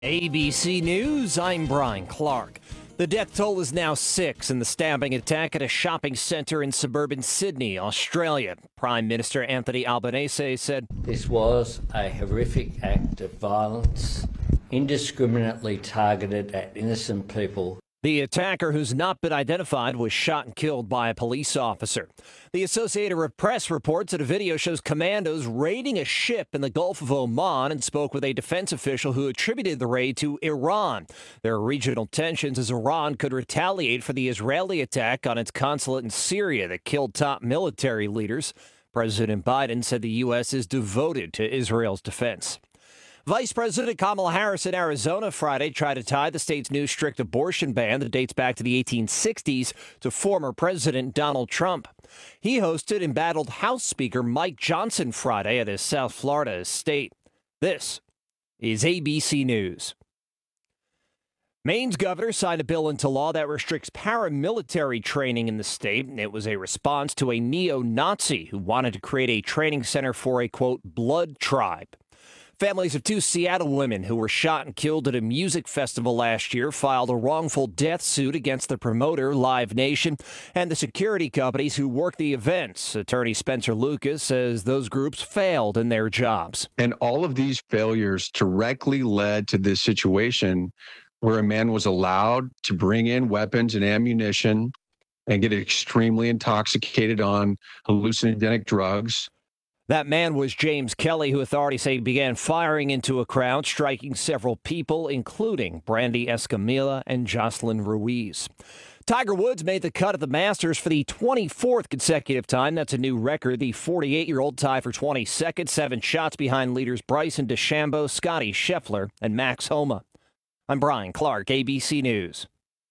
ABC News, I'm Brian Clark. The death toll is now 6 in the stabbing attack at a shopping centre in suburban Sydney, Australia. Prime Minister Anthony Albanese said, "This was a horrific act of violence, indiscriminately targeted at innocent people." The attacker, who's not been identified, was shot and killed by a police officer. The Associated Press reports that a video shows commandos raiding a ship in the Gulf of Oman and spoke with a defense official who attributed the raid to Iran. There are regional tensions as Iran could retaliate for the Israeli attack on its consulate in Syria that killed top military leaders. President Biden said the U.S. is devoted to Israel's defense. Vice President Kamala Harris in Arizona Friday tried to tie the state's new strict abortion ban that dates back to the 1860s to former President Donald Trump. He hosted and battled House Speaker Mike Johnson Friday at his South Florida estate. This is ABC News. Maine's governor signed a bill into law that restricts paramilitary training in the state. It was a response to a neo-Nazi who wanted to create a training center for a, quote, blood tribe. Families of 2 Seattle women who were shot and killed at a music festival last year filed a wrongful death suit against the promoter, Live Nation, and the security companies who work the events. Attorney Spencer Lucas says those groups failed in their jobs. And all of these failures directly led to this situation where a man was allowed to bring in weapons and ammunition and get extremely intoxicated on hallucinogenic drugs. That man was James Kelly, who authorities say began firing into a crowd, striking several people, including Brandy Escamilla and Jocelyn Ruiz. Tiger Woods made the cut at the Masters for the 24th consecutive time. That's a new record. The 48-year-old tied for 22nd, 7 shots behind leaders Bryson DeChambeau, Scotty Scheffler, and Max Homa. I'm Brian Clark, ABC News.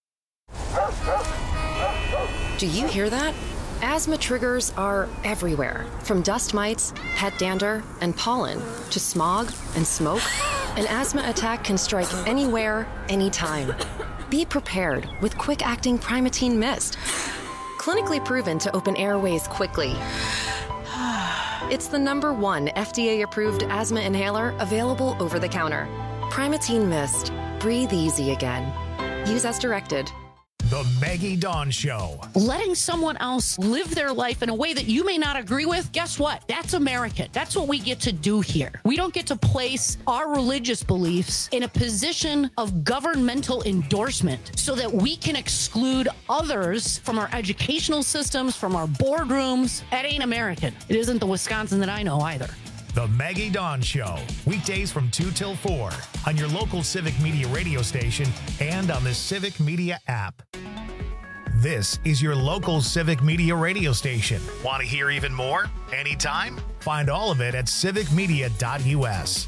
Do you hear that? Asthma triggers are everywhere, from dust mites, pet dander, and pollen, to smog and smoke. An asthma attack can strike anywhere, anytime. Be prepared with quick-acting Primatene Mist. Clinically proven to open airways quickly. It's the #1 FDA-approved asthma inhaler available over the counter. Primatene Mist. Breathe easy again. Use as directed. The Maggie Dawn Show. Letting someone else live their life in a way that you may not agree with, guess what? That's American. That's what we get to do here. We don't get to place our religious beliefs in a position of governmental endorsement so that we can exclude others from our educational systems, from our boardrooms. That ain't American. It isn't the Wisconsin that I know either. The Maggie Dawn Show, weekdays from 2 till 4 on your local Civic Media radio station and on the Civic Media app. This is your local Civic Media radio station. Want to hear even more? Anytime? Find all of it at civicmedia.us.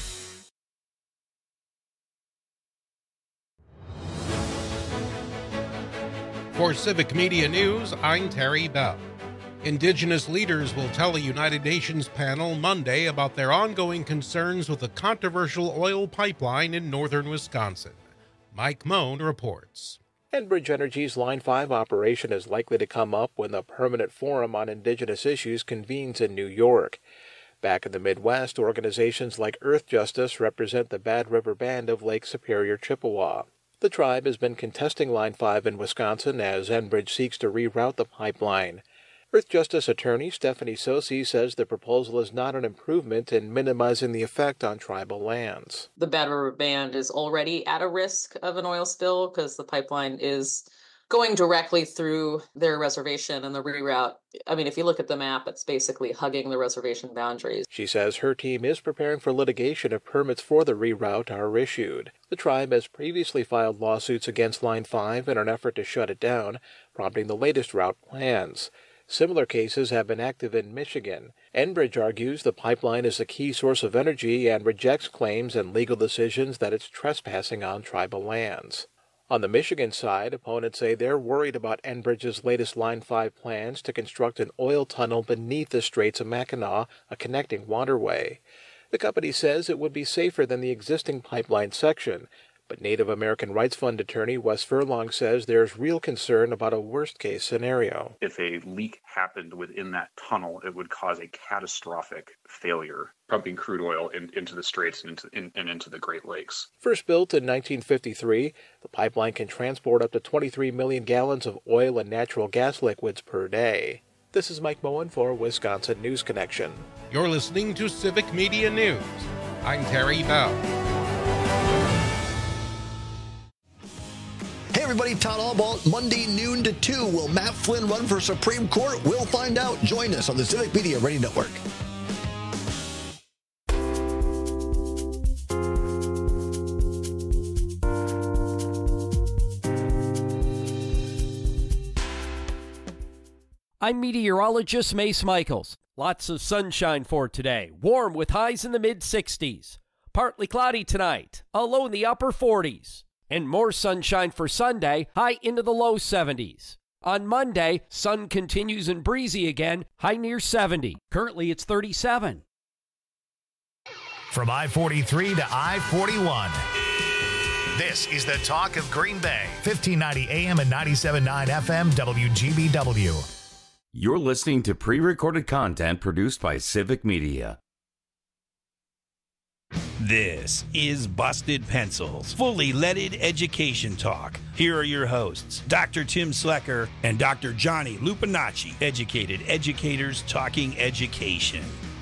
For Civic Media News, I'm Terry Bell. Indigenous leaders will tell a United Nations panel Monday about their ongoing concerns with a controversial oil pipeline in northern Wisconsin. Mike Moan reports. Enbridge Energy's Line 5 operation is likely to come up when the Permanent Forum on Indigenous Issues convenes in New York. Back in the Midwest, organizations like Earth Justice represent the Bad River Band of Lake Superior, Chippewa. The tribe has been contesting Line 5 in Wisconsin as Enbridge seeks to reroute the pipeline. Earth Justice attorney Stephanie Sosi says the proposal is not an improvement in minimizing the effect on tribal lands. The Bad River Band is already at a risk of an oil spill because the pipeline is going directly through their reservation, and the reroute, I mean, if you look at the map, it's basically hugging the reservation boundaries. She says her team is preparing for litigation if permits for the reroute are issued. The tribe has previously filed lawsuits against Line 5 in an effort to shut it down, prompting the latest route plans. Similar cases have been active in Michigan. Enbridge argues the pipeline is a key source of energy and rejects claims and legal decisions that it's trespassing on tribal lands. On the Michigan side, opponents say they're worried about Enbridge's latest Line 5 plans to construct an oil tunnel beneath the Straits of Mackinac, a connecting waterway. The company says it would be safer than the existing pipeline section, But Native American Rights Fund attorney Wes Furlong says there's real concern about a worst-case scenario. If a leak happened within that tunnel, it would cause a catastrophic failure, pumping crude oil into the straits and into the Great Lakes. First built in 1953, the pipeline can transport up to 23 million gallons of oil and natural gas liquids per day. This is Mike Moen for Wisconsin News Connection. You're listening to Civic Media News. I'm Terry Bell. Hey everybody, Town Hall Ball, Monday noon to 2. Will Matt Flynn run for Supreme Court? We'll find out. Join us on the Civic Media Radio Network. I'm meteorologist Mace Michaels. Lots of sunshine for today. Warm with highs in the mid-60s. Partly cloudy tonight, a low in the upper 40s. And more sunshine for Sunday, high into the low 70s. On Monday, sun continues and breezy again, high near 70. Currently, it's 37. From I-43 to I-41. This is the talk of Green Bay. 1590 AM and 97.9 FM WGBW. You're listening to pre-recorded content produced by Civic Media. This is Busted Pencils, fully leaded education talk. Here are your hosts, Dr. Tim Slecker and Dr. Johnny Lupinacci, educated educators talking education.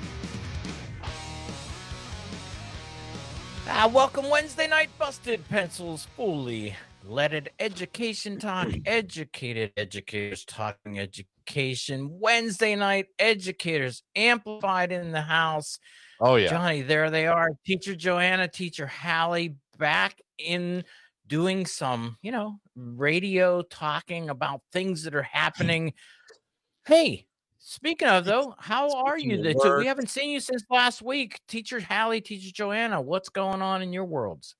Welcome Wednesday night, Busted Pencils, fully leaded education talk, educated educators talking education. Wednesday night, educators amplified in the house. Oh, yeah. Johnny, there they are. Teacher Joanna, Teacher Hallie, back in doing some, radio talking about things that are happening. Hey, speaking of, though, how are you? We haven't seen you since last week. Teacher Hallie, Teacher Joanna, what's going on in your worlds?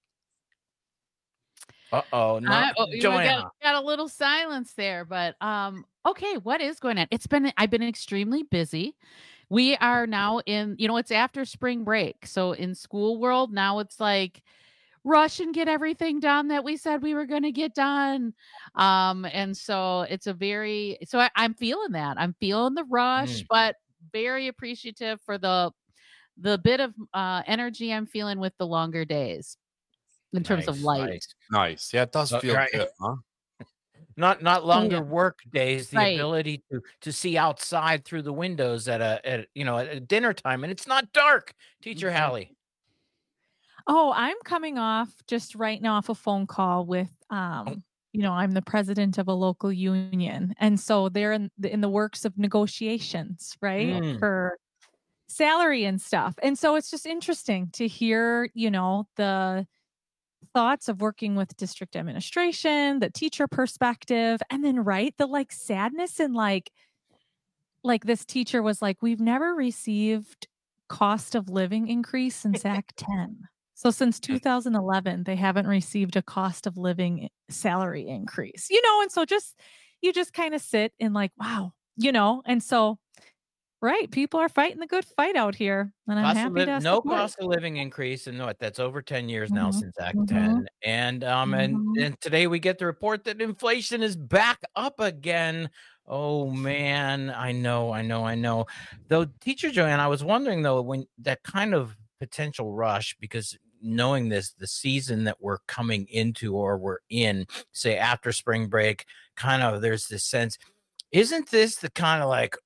Joanna. Got a little silence there, but okay, what is going on? I've been extremely busy. We are now in, it's after spring break. So in school world, now it's like rush and get everything done that we said we were going to get done. And so it's I'm feeling that. I'm feeling the rush, but very appreciative for the bit of energy I'm feeling with the longer days in terms of light. Nice. Yeah, it does feel good, huh? Not longer work days, the ability to see outside through the windows at dinner time, and it's not dark. Teacher Hallie. Oh, I'm coming off just right now off a phone call with I'm the president of a local union, and so they're in the works of negotiations, right, for salary and stuff. And so it's just interesting to hear, the thoughts of working with district administration, the teacher perspective, and then the sadness and like this teacher was like, we've never received cost of living increase since Act 10. So since 2011, they haven't received a cost of living salary increase, and so you just kind of sit and like, wow, and so people are fighting the good fight out here, and I'm happy to no cost of living increase, and that's over 10 years now since Act 10, and and today we get the report that inflation is back up again. Oh man, I know. Though, Teacher Joanne, I was wondering though, when that kind of potential rush, because knowing the season that we're coming into or we're in, say after spring break, kind of there's this sense, isn't this the kind of like,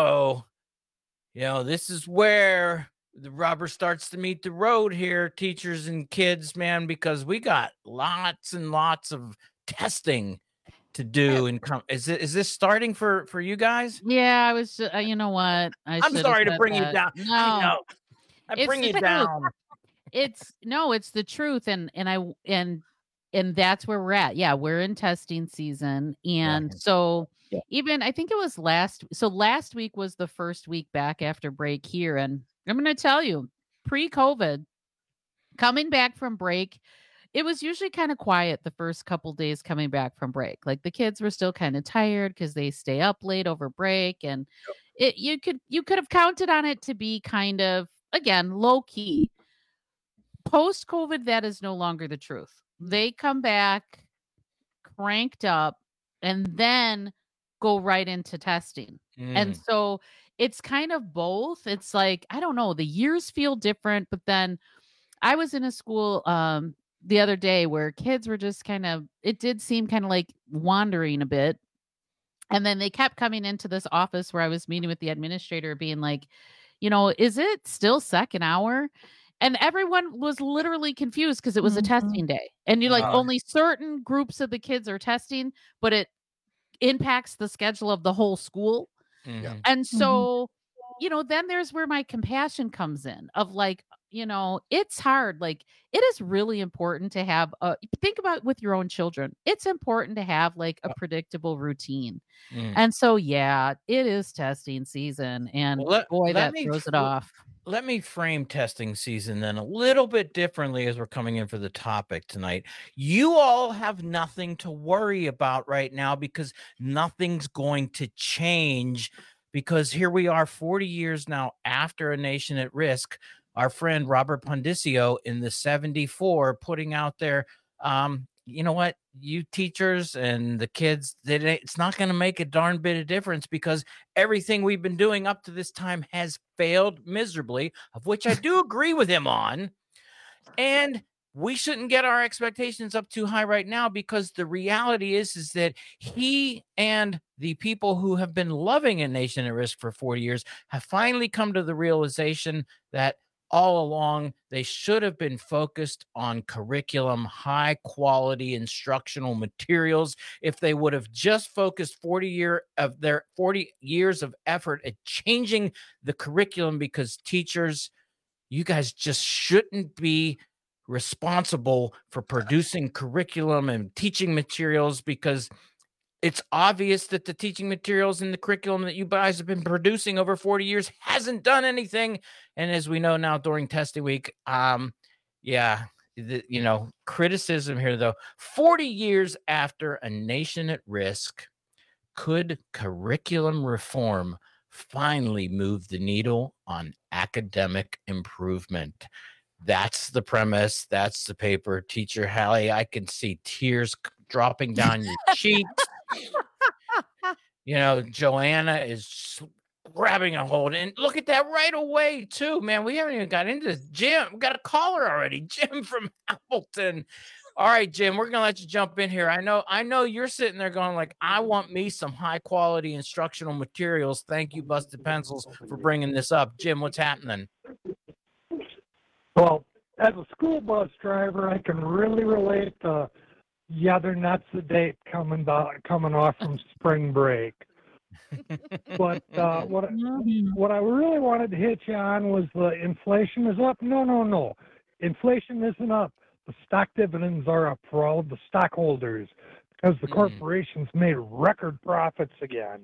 this is where the rubber starts to meet the road here, teachers and kids, man, because we got lots and lots of testing to do. And is this starting for you guys? Yeah, I was. You know what? I'm sorry to bring you down. No, I know. I bring you down. It's the truth, and that's where we're at. Yeah, we're in testing season, and so. Yeah. Even I think it was last week was the first week back after break here. And I'm going to tell you, pre-COVID, coming back from break, it was usually kind of quiet the first couple days coming back from break. Like the kids were still kind of tired because they stay up late over break. And you could have counted on it to be kind of, again, low key. Post-COVID, that is no longer the truth. They come back cranked up and then go right into testing. And so it's kind of both. It's like, I don't know, the years feel different, but then I was in a school the other day where kids were just it did seem kind of like wandering a bit. And then they kept coming into this office where I was meeting with the administrator being like, is it still second hour? And everyone was literally confused because it was a testing day. And you're like, only certain groups of the kids are testing, but it impacts the schedule of the whole school. And so, then there's where my compassion comes in of like, it's hard. Like, it is really important to have think about with your own children. It's important to have like a predictable routine. And so, yeah, it is testing season. And that throws it off. Let me frame testing season then a little bit differently as we're coming in for the topic tonight. You all have nothing to worry about right now because nothing's going to change, because here we are 40 years now after A Nation at Risk. Our friend Robert Pondiscio in the 74 putting out there, you know what, you teachers and the kids, it's not going to make a darn bit of difference because everything we've been doing up to this time has failed miserably, of which I do agree with him on. And we shouldn't get our expectations up too high right now, because the reality is that he and the people who have been loving A Nation at Risk for 40 years have finally come to the realization that all along they should have been focused on curriculum, high quality instructional materials. If they would have just focused 40 years of effort at changing the curriculum, because teachers, you guys just shouldn't be responsible for producing curriculum and teaching materials, because it's obvious that the teaching materials and the curriculum that you guys have been producing over 40 years hasn't done anything. And as we know now during testing week, criticism here though, 40 years after A Nation at Risk, could curriculum reform finally move the needle on academic improvement? That's the premise. That's the paper. Teacher Hallie, I can see tears dropping down your cheeks. Joanna is grabbing a hold, and look at that right away too, man. We haven't even got into this. Jim, we got a caller already. Jim from Appleton. All right, Jim, we're gonna let you jump in here. I know you're sitting there going like, I want me some high quality instructional materials. Thank you, Busted Pencils, for bringing this up. Jim, what's happening? Well, as a school bus driver, I can really relate to they're nuts the date coming off from spring break. But what I really wanted to hit you on was the inflation is up. No. Inflation isn't up. The stock dividends are up for all of the stockholders because the corporations made record profits again.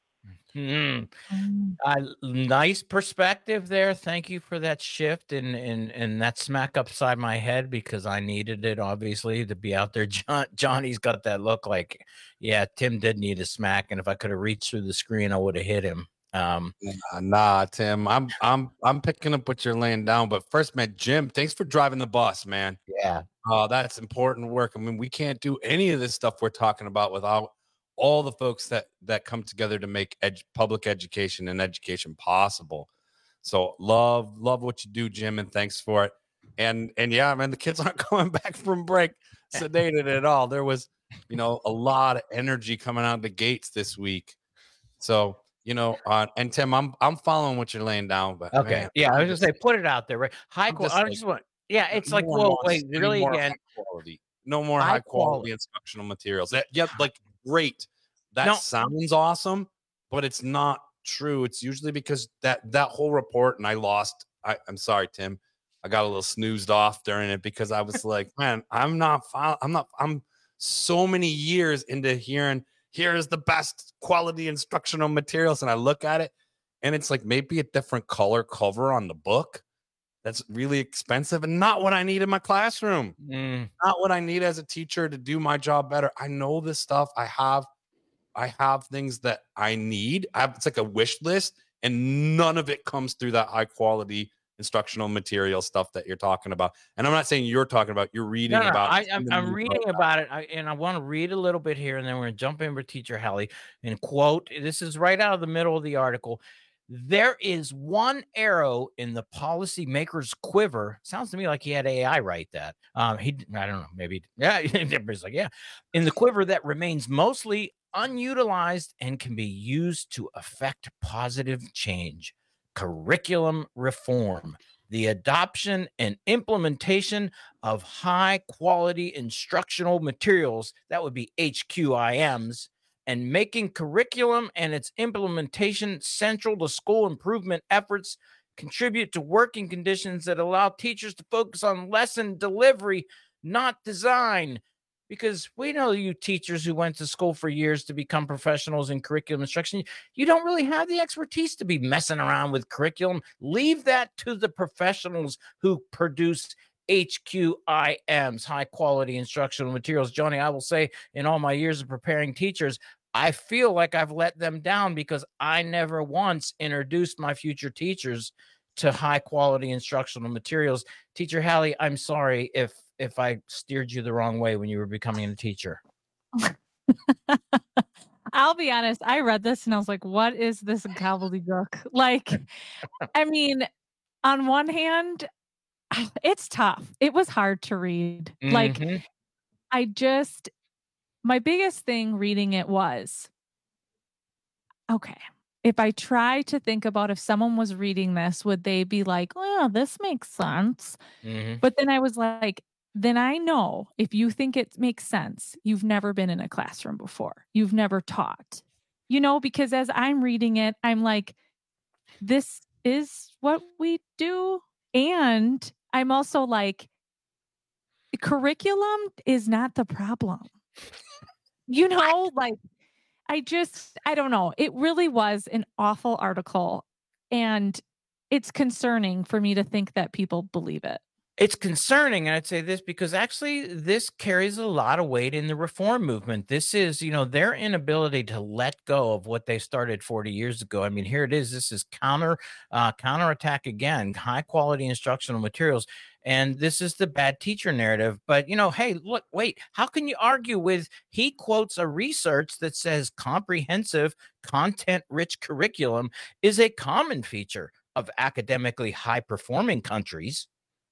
Nice perspective there. Thank you for that shift and that smack upside my head, because I needed it, obviously, to be out there. Johnny's got that look like, yeah, Tim did need a smack, and if I could have reached through the screen, I would have hit him. Nah, Tim, I'm picking up what you're laying down. But first, man, Jim, thanks for driving the bus, man. Yeah. That's important work. I mean, we can't do any of this stuff we're talking about without all the folks that come together to make public education and education possible. So love what you do, Jim, and thanks for it. And yeah, man, the kids aren't coming back from break sedated at all. There was, a lot of energy coming out of the gates this week. So, and Tim, I'm following what you're laying down, but okay. Man, yeah, I was just say, put it out there, right? High quality. It's like, whoa, wait, really again? No more high quality instructional materials. Great. That sounds awesome, but it's not true. It's usually because that whole report, and I'm sorry, Tim. I got a little snoozed off during it because I was like, man, I'm so many years into hearing, here's the best quality instructional materials. And I look at it and it's like maybe a different color cover on the book. That's really expensive and not what I need in my classroom. Not what I need as a teacher to do my job better. I know this stuff. I have things that I need. It's like a wish list, and none of it comes through that high quality instructional material stuff that you're talking about. And I'm not saying you're talking about, you're reading No, about. I'm reading about it, and I want to read a little bit here, and then we're going to jump in with Teacher Hallie and quote. This is right out of the middle of the article. There is one arrow in the policymaker's quiver. Sounds to me like he had AI write that. I don't know, maybe. Yeah, everybody's like, yeah. In the quiver that remains mostly unutilized and can be used to affect positive change. Curriculum reform, the adoption and implementation of high quality instructional materials, that would be HQIMs, and making curriculum and its implementation central to school improvement efforts, contribute to working conditions that allow teachers to focus on lesson delivery, not design. Because we know you teachers who went to school for years to become professionals in curriculum instruction, you don't really have the expertise to be messing around with curriculum. Leave that to the professionals who produce HQIMs, high quality instructional materials. Johnny, I will say, in all my years of preparing teachers, I feel like I've let them down because I never once introduced my future teachers to high quality instructional materials. Teacher Hallie, I'm sorry if I steered you the wrong way when you were becoming a teacher. I'll be honest. I read this and I was like, what is this gobbledygook? Like, I mean, on one hand, it's tough. It was hard to read. Like, my biggest thing reading it was, okay, if I try to think about if someone was reading this, would they be like, oh, this makes sense? But then I was like, then I know if you think it makes sense, you've never been in a classroom before. You've never taught, because as I'm reading it, I'm like, this is what we do. And I'm also like, curriculum is not the problem. Like, I don't know. It really was an awful article. And it's concerning for me to think that people believe it. It's concerning, and I'd say this because actually this carries a lot of weight in the reform movement. This is, their inability to let go of what they started 40 years ago. I mean, here it is. This is counterattack again, high quality instructional materials. And this is the bad teacher narrative. But, hey, look, wait, how can you argue with, he quotes a research that says comprehensive, content-rich curriculum is a common feature of academically high-performing countries.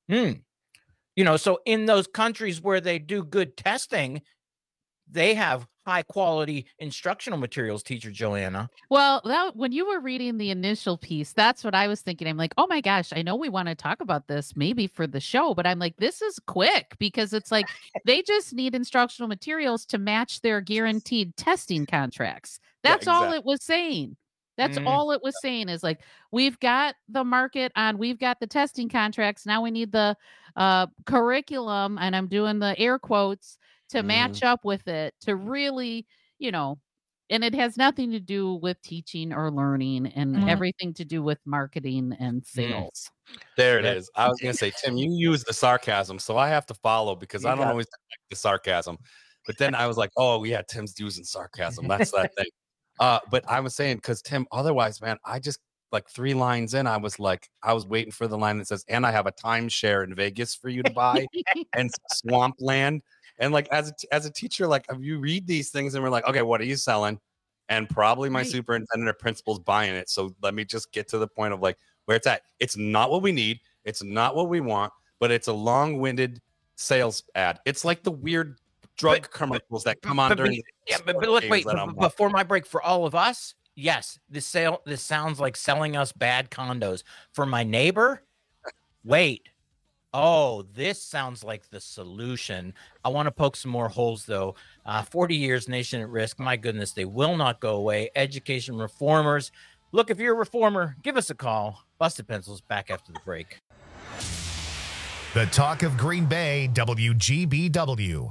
So in those countries where they do good testing, they have high quality instructional materials, Teacher Joanna. Well, when you were reading the initial piece, that's what I was thinking. I'm like, oh my gosh, I know we want to talk about this maybe for the show, but I'm like, this is quick because it's like they just need instructional materials to match their guaranteed testing contracts. That's all it was saying. That's all it was saying is like, we've got the market on, we've got the testing contracts. Now we need the curriculum, and I'm doing the air quotes, to match up with it, to really, and it has nothing to do with teaching or learning and everything to do with marketing and sales. There it is. I was going to say, Tim, you use the sarcasm, so I have to follow because I don't always like the sarcasm. But then I was like, oh, yeah, Tim's using sarcasm. That's that thing. But I was saying, because Tim, otherwise, man, I just like 3 lines in, I was waiting for the line that says, and I have a timeshare in Vegas for you to buy and swampland. And like, as a teacher, like, you read these things and we're like, okay, what are you selling? And probably my superintendent or principal's buying it. So let me just get to the point of like where it's at. It's not what we need. It's not what we want, but it's a long-winded sales ad. It's like the weird drug commercials that come on during. But look, wait, before my break, for all of us, yes, this sounds like selling us bad condos. For my neighbor, wait. Oh, this sounds like the solution. I want to poke some more holes, though. 40 years, nation at risk. My goodness, they will not go away. Education reformers. Look, if you're a reformer, give us a call. Busted Pencils back after the break. The talk of Green Bay, WGBW.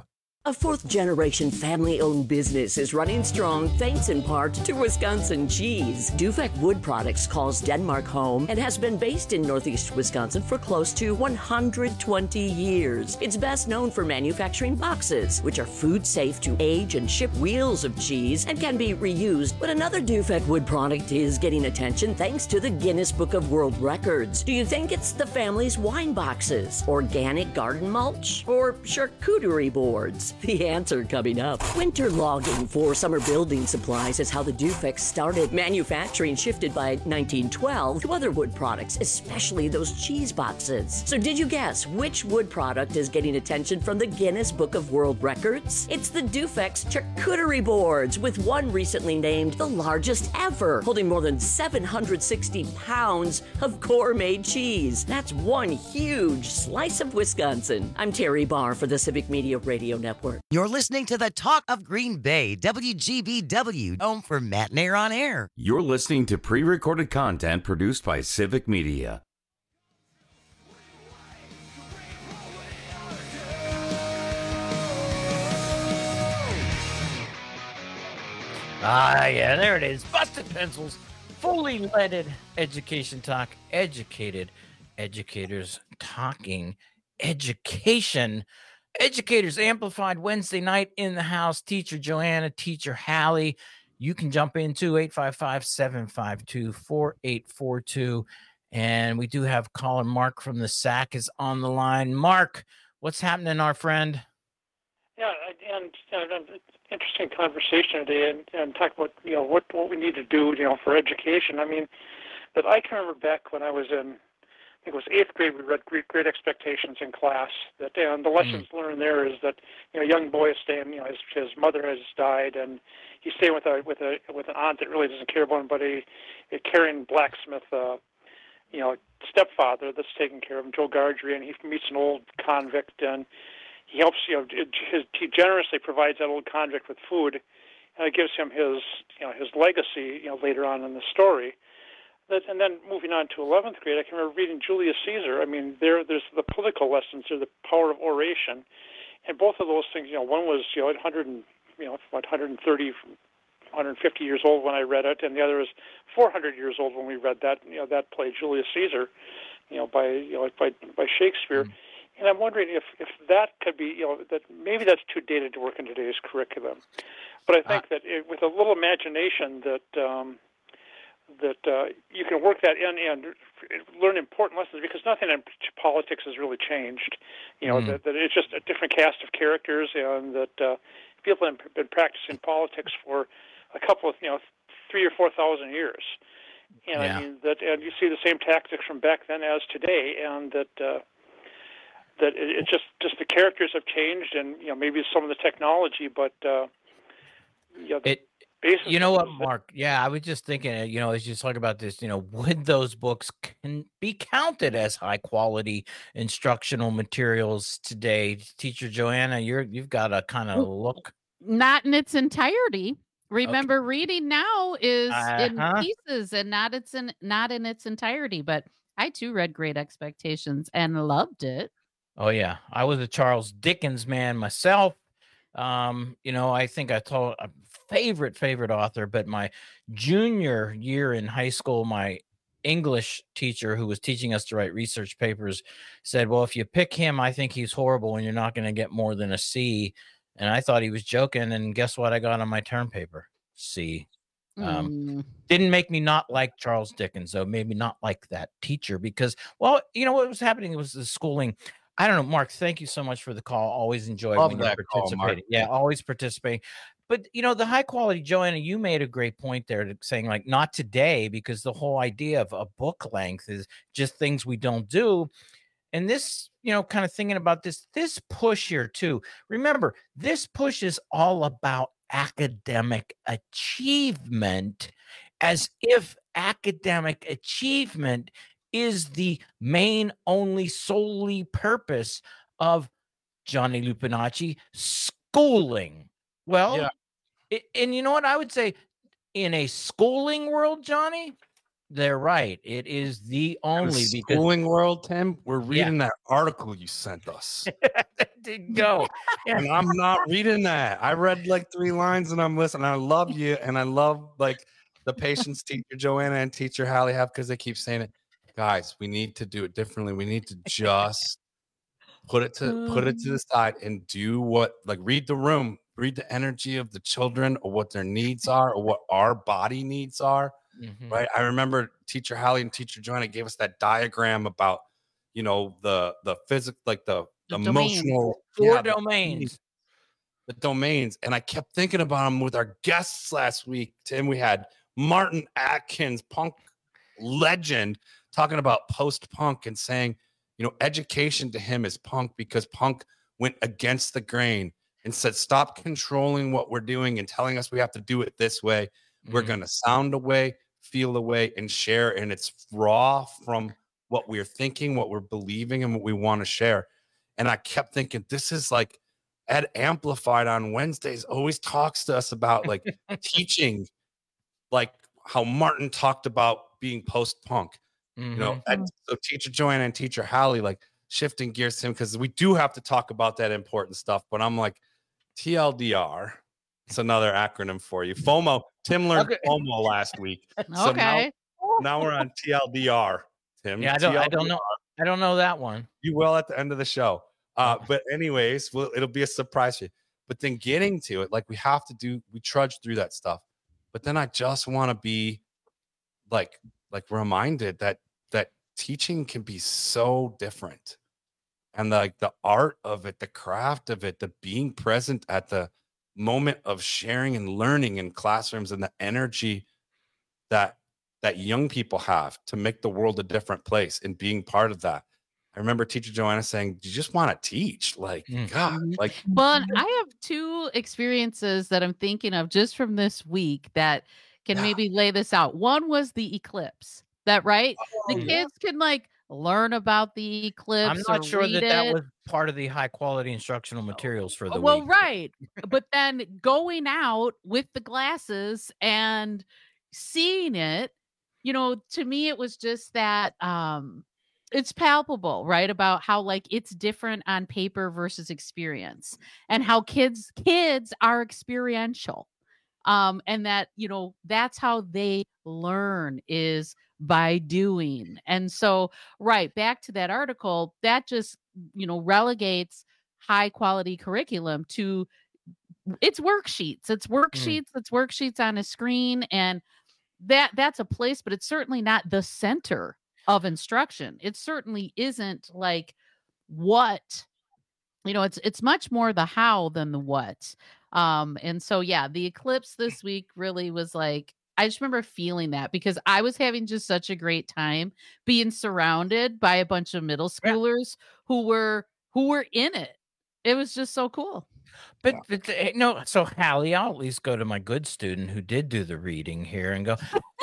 A fourth-generation family-owned business is running strong thanks in part to Wisconsin cheese. Dufek Wood Products calls Denmark home and has been based in Northeast Wisconsin for close to 120 years. It's best known for manufacturing boxes, which are food safe to age and ship wheels of cheese and can be reused. But another Dufek Wood product is getting attention thanks to the Guinness Book of World Records. Do you think it's the family's wine boxes, organic garden mulch, or charcuterie boards? The answer coming up. Winter logging for summer building supplies is how the Dufeks started. Manufacturing shifted by 1912 to other wood products, especially those cheese boxes. So did you guess which wood product is getting attention from the Guinness Book of World Records? It's the Dufeks charcuterie boards, with one recently named the largest ever, holding more than 760 pounds of gourmet cheese. That's one huge slice of Wisconsin. I'm Terry Barr for the Civic Media Radio Network. You're listening to the Talk of Green Bay, WGBW, home for Matt and Air on Air. You're listening to pre-recorded content produced by Civic Media. Yeah, there it is. Busted Pencils, fully leaded education talk, educated educators talking education. Educators Amplified Wednesday night in the house. Teacher Joanna, Teacher Hallie. You can jump into 855-752-4842. And we do have caller Mark from the SAC is on the line. Mark, what's happening, our friend? Yeah, and interesting conversation today, and talk about what we need to do for education. I mean, but I can remember back when I was in, I think it was 8th grade, we read Great Expectations in class. And the lessons learned there is that a young boy is staying. His mother has died, and he's staying with an aunt that really doesn't care about him, but a caring blacksmith, stepfather that's taking care of him, Joe Gardry, and he meets an old convict, and he helps. He generously provides that old convict with food, and it gives him his legacy. Later on in the story. And then moving on to 11th grade, I can remember reading Julius Caesar. I mean, there's the political lessons, there's the power of oration, and both of those things. One was 130, 150 years old when I read it, and the other was 400 years old when we read that. That play, Julius Caesar, by Shakespeare. And I'm wondering if that could be, that maybe that's too dated to work in today's curriculum. But I think that with a little imagination that you can work that in and learn important lessons, because nothing in politics has really changed. That it's just a different cast of characters, and that people have been practicing politics for a couple of 3,000 or 4,000 years. And I mean and you see the same tactics from back then as today, and that it's just the characters have changed, and maybe some of the technology, but you know what, Mark? Yeah, I was just thinking, as you talk about this, would those books can be counted as high quality instructional materials today? Teacher Joanna, you've got a kind of look. Not in its entirety. Remember, reading now is in pieces and not in its entirety. But I too read Great Expectations and loved it. Oh yeah, I was a Charles Dickens man myself. I think I told a favorite author, but my junior year in high school, my English teacher who was teaching us to write research papers said, well, if you pick him, I think he's horrible and you're not going to get more than a C. And I thought he was joking. And guess what I got on my term paper? C. Didn't make me not like Charles Dickens, though. Made me not like that teacher because, well, what was happening was the schooling. I don't know, Mark, thank you so much for the call. Always enjoy when you're participating. Yeah, always participating. But, the high quality, Joanna, you made a great point there saying like not today, because the whole idea of a book length is just things we don't do. And this, kind of thinking about this push here too. Remember, this push is all about academic achievement, as if academic achievement is the main, only, solely purpose of Johnny Lupinacci schooling. Well, and you know what I would say, in a schooling world, Johnny, they're right. It is the only the because schooling world, Tim. We're reading that article you sent us. didn't go. And I'm not reading that. I read like 3 lines and I'm listening. I love you. And I love like the patience teacher Joanna and teacher Hallie have, because they keep saying it. Guys, we need to do it differently. We need to just put it to the side and do what, like, read the room, read the energy of the children or what their needs are or what our body needs are. Right. I remember teacher Hallie and teacher Joanna gave us that diagram about, you know, the physical, like the emotional domains. The domains. And I kept thinking about them with our guests last week. Tim, we had Martin Atkins, punk legend, talking about post-punk and saying, you know, education to him is punk because punk went against the grain and said, stop controlling what we're doing and telling us we have to do it this way. We're going to sound away, feel away, and share. And it's raw from what we're thinking, what we're believing, and what we want to share. And I kept thinking, this is like Ed Amplified on Wednesdays always talks to us about like teaching, like how Martin talked about being post-punk. You know, so teacher Joanna and teacher Hallie, like shifting gears to him, because we do have to talk about that important stuff. But I'm like, TLDR, it's another acronym for you. FOMO. Tim learned FOMO last week. So now we're on TLDR, Tim. Yeah, I don't know. I don't know that one. You will at the end of the show. But anyways, it'll be a surprise for you. But then getting to it, like we trudge through that stuff. But then I just want to be like reminded that teaching can be so different, and like the art of it, the craft of it, the being present at the moment of sharing and learning in classrooms, and the energy that young people have to make the world a different place and being part of that. I remember teacher Joanna saying, you just want to teach, like, God, like. Well, I have 2 experiences that I'm thinking of just from this week that can maybe lay this out. One was the eclipse. That right? The kids can like learn about the eclipse. I'm not sure that was part of the high quality instructional materials for the week. Well, right. But then going out with the glasses and seeing it, you know, to me, it was just that it's palpable, right? About how like it's different on paper versus experience, and how kids are experiential. And that, you know, that's how they learn, is by doing. And so, right, back to that article, that just, you know, relegates high quality curriculum to it's worksheets. It's worksheets on a screen, and that's a place, but it's certainly not the center of instruction. It certainly isn't like what, you know, it's much more the how than the what. And so, yeah, the eclipse this week really was like, I just remember feeling that because I was having just such a great time being surrounded by a bunch of middle schoolers who were in it. It was just so cool. But no, so Hallie, I'll at least go to my good student who did do the reading here and go,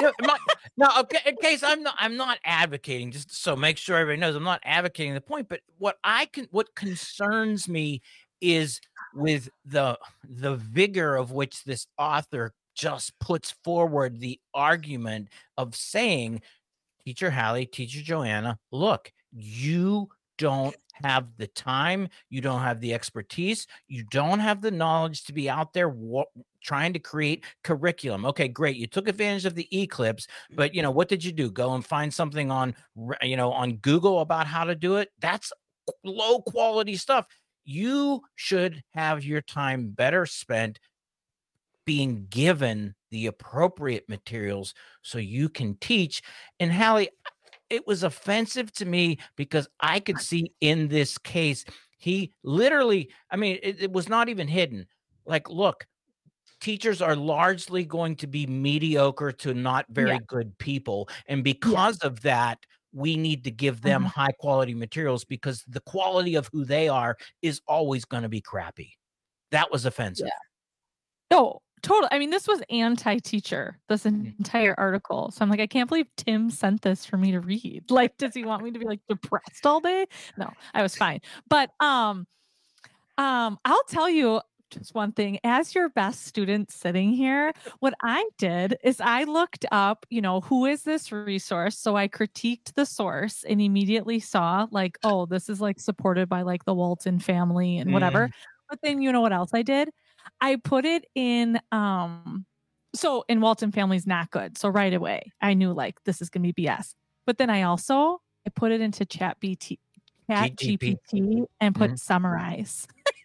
okay, in case I'm not advocating, just so make sure everybody knows I'm not advocating the point, but what concerns me is with the vigor of which this author just puts forward the argument of saying, teacher Hallie, teacher Joanna, look, you don't have the time, you don't have the expertise, you don't have the knowledge to be out there trying to create curriculum. Okay, great. You took advantage of the eclipse, but you know, what did you do? Go and find something on Google about how to do it? That's low quality stuff. You should have your time better spent being given the appropriate materials so you can teach. And Hallie, it was offensive to me because I could see in this case, he literally, I mean, it was not even hidden. Like, look, teachers are largely going to be mediocre to not very good people. And because of that, we need to give them high quality materials because the quality of who they are is always going to be crappy. That was offensive. Yeah. No, totally. I mean, this was anti-teacher, this entire article. So I'm like, I can't believe Tim sent this for me to read. Like, does he want me to be like depressed all day? No, I was fine. But I'll tell you, just one thing. As your best student sitting here, what I did is I looked up, who is this resource? So I critiqued the source and immediately saw like, oh, this is like supported by like the Walton family and whatever. But then you know what else I did? I put it in, so in Walton family's not good. So right away I knew like this is going to be BS. But then I put it into ChatGPT and put summarize.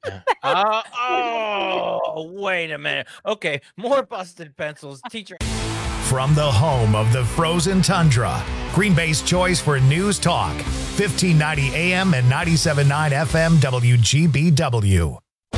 Wait a minute. Okay, more busted pencils. Teacher. From the home of the frozen tundra, Green Bay's choice for news talk, 1590 AM and 97.9 FM WGBW.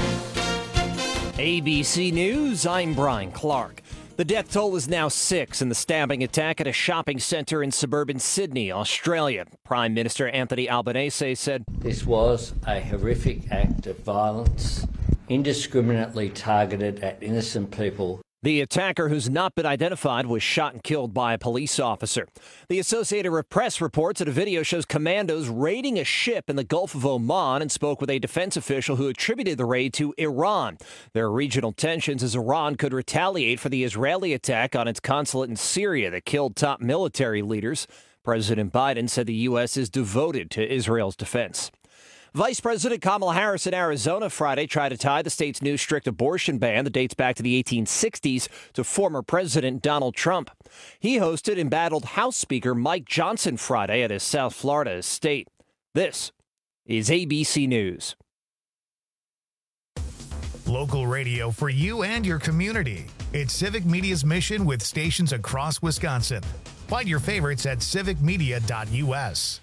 ABC News, I'm Brian Clark. The death toll is now 6 in the stabbing attack at a shopping centre in suburban Sydney, Australia. Prime Minister Anthony Albanese said, "This was a horrific act of violence, indiscriminately targeted at innocent people." The attacker, who's not been identified, was shot and killed by a police officer. The Associated Press reports that a video shows commandos raiding a ship in the Gulf of Oman and spoke with a defense official who attributed the raid to Iran. There are regional tensions as Iran could retaliate for the Israeli attack on its consulate in Syria that killed top military leaders. President Biden said the U.S. is devoted to Israel's defense. Vice President Kamala Harris in Arizona Friday tried to tie the state's new strict abortion ban that dates back to the 1860s to former President Donald Trump. He hosted and battled House Speaker Mike Johnson Friday at his South Florida estate. This is ABC News. Local radio for you and your community. It's Civic Media's mission with stations across Wisconsin. Find your favorites at civicmedia.us.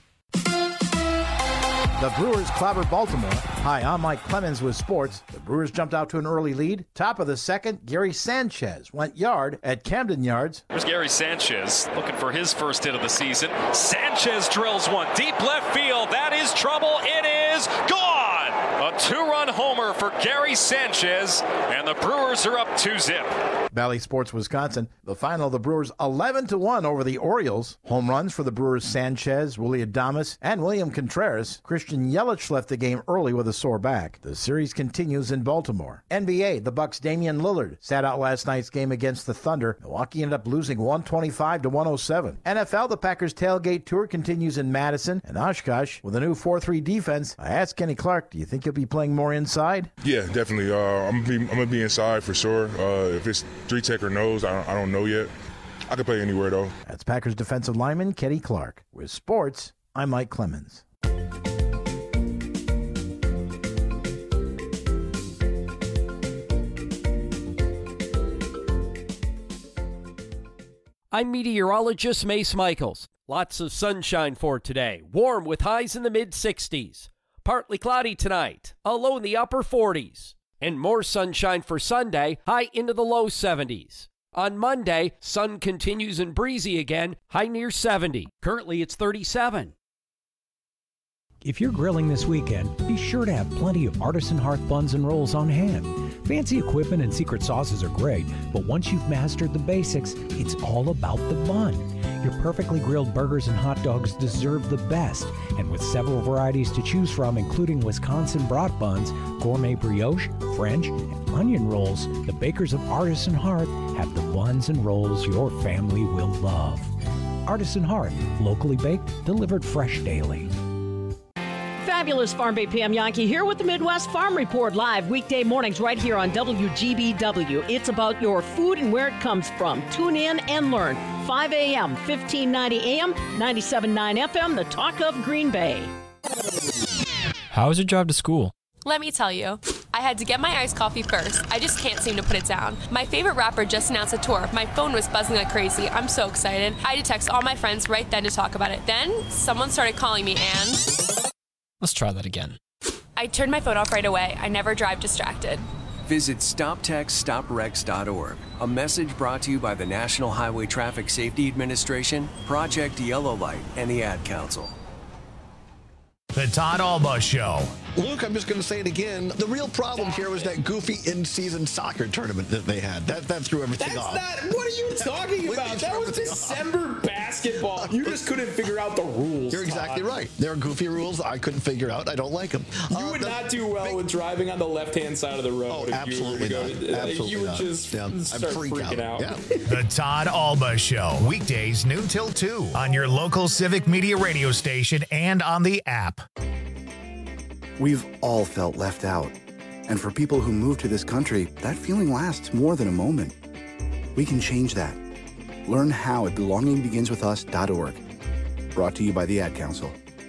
The Brewers clobbered Baltimore. Hi, I'm Mike Clemens with sports. The Brewers jumped out to an early lead. Top of the second, Gary Sanchez went yard at Camden Yards. Here's Gary Sanchez looking for his first hit of the season. Sanchez drills one deep left field. That is trouble. It is gone. A two-run homer for Gary Sanchez, and the Brewers are up 2-0. Valley Sports Wisconsin. The final, the Brewers 11-1 over the Orioles. Home runs for the Brewers: Sanchez, Willie Adames, and William Contreras. Christian Yelich left the game early with a sore back. The series continues in Baltimore. NBA, the Bucks' Damian Lillard sat out last night's game against the Thunder. Milwaukee ended up losing 125-107. NFL, the Packers tailgate tour continues in Madison and Oshkosh with a new 4-3 defense. I asked Kenny Clark, do you think he'll be playing more inside? Yeah, definitely. I'm gonna be inside for sure. If it's 3-tech or nose, I don't know yet. I could play anywhere though. That's Packers defensive lineman Kenny Clark. With sports, I'm Mike Clemens. I'm meteorologist Mace Michaels. Lots of sunshine for today. Warm with highs in the mid-60s. Partly cloudy tonight, a low in the upper 40s. And more sunshine for Sunday, high into the low 70s. On Monday, sun continues and breezy again, high near 70. Currently, it's 37. If you're grilling this weekend, be sure to have plenty of Artisan Hearth buns and rolls on hand. Fancy equipment and secret sauces are great, but once you've mastered the basics, it's all about the bun. Your perfectly grilled burgers and hot dogs deserve the best, and with several varieties to choose from, including Wisconsin brat buns, gourmet brioche, French, and onion rolls, the bakers of Artisan Hearth have the buns and rolls your family will love. Artisan Hearth, locally baked, delivered fresh daily. Fabulous Farm Bay PM Yankee here with the Midwest Farm Report live weekday mornings right here on WGBW. It's about your food and where it comes from. Tune in and learn. 5 a.m., 1590 a.m., 97.9 FM, the talk of Green Bay. How was your drive to school? Let me tell you. I had to get my iced coffee first. I just can't seem to put it down. My favorite rapper just announced a tour. My phone was buzzing like crazy. I'm so excited. I had to text all my friends right then to talk about it. Then someone started calling me and... Let's try that again. I turned my phone off right away. I never drive distracted. Visit StopTextStopWrecks.org. A message brought to you by the National Highway Traffic Safety Administration, Project Yellow Light, and the Ad Council. The Todd Alba Show. Luke, I'm just going to say it again. The real problem here was that goofy in-season soccer tournament that they had. That threw everything off. What are you talking about? That was December basketball. You just couldn't figure out the rules. You're exactly right. There are goofy rules I couldn't figure out. I don't like them. You would not do well with driving on the left-hand side of the road. Oh, if absolutely you were to go. Absolutely you would not. just start freaking out. Yeah. The Todd Alba Show. Weekdays noon till 2 on your local Civic Media radio station and on the app. We've all felt left out. And for people who move to this country, that feeling lasts more than a moment. We can change that. Learn how at belongingbeginswithus.org. Brought to you by the Ad Council.